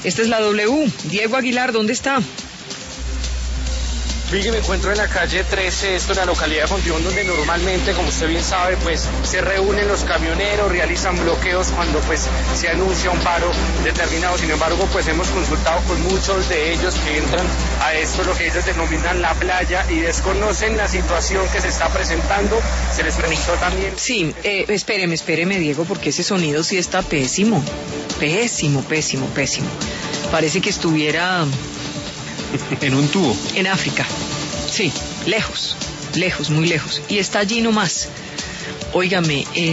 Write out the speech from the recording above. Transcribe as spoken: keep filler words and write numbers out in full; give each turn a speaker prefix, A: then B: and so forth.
A: Esta es la W. Diego Aguilar, ¿dónde está?
B: Vicky, me encuentro en la calle trece, esto es la localidad de Fontibón, donde normalmente, como usted bien sabe, pues se reúnen los camioneros, realizan bloqueos cuando pues se anuncia un paro determinado. Sin embargo, pues hemos consultado con muchos de ellos que entran a esto, lo que ellos denominan la playa, y desconocen la situación que se está presentando. Se les preguntó también...
A: Sí, eh, espéreme, espéreme, Diego, porque ese sonido sí está pésimo, pésimo, pésimo, pésimo. Parece que estuviera...
C: en un tubo.
A: En África, sí, lejos, lejos, muy lejos. Y está allí nomás. Óigame, eh,